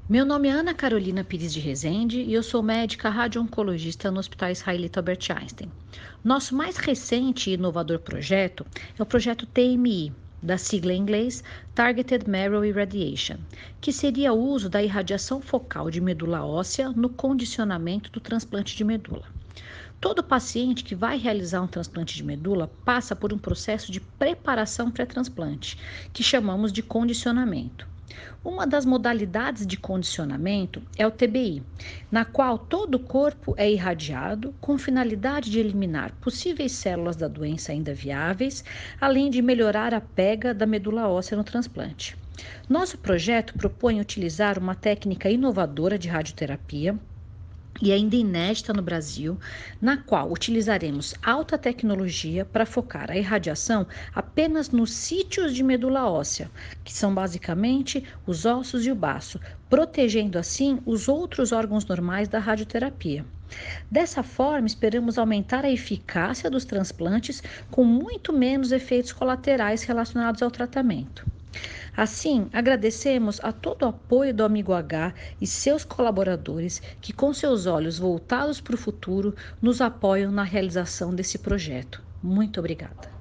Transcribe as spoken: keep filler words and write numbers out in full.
Meu nome é Ana Carolina Pires de Rezende e eu sou médica radio-oncologista no Hospital Israelita Albert Einstein. Nosso mais recente e inovador projeto é o projeto T M I, da sigla em inglês Targeted Marrow Irradiation, que seria o uso da irradiação focal de medula óssea no condicionamento do transplante de medula. Todo paciente que vai realizar um transplante de medula passa por um processo de preparação pré-transplante, que chamamos de condicionamento. Uma das modalidades de condicionamento é o T B I, na qual todo o corpo é irradiado com finalidade de eliminar possíveis células da doença ainda viáveis, além de melhorar a pega da medula óssea no transplante. Nosso projeto propõe utilizar uma técnica inovadora de radioterapia e ainda inédita no Brasil, na qual utilizaremos alta tecnologia para focar a irradiação apenas nos sítios de medula óssea, que são basicamente os ossos e o baço, protegendo assim os outros órgãos normais da radioterapia. Dessa forma, esperamos aumentar a eficácia dos transplantes com muito menos efeitos colaterais relacionados ao tratamento. Assim, agradecemos a todo o apoio do Amigo H e seus colaboradores que, com seus olhos voltados para o futuro, nos apoiam na realização desse projeto. Muito obrigada.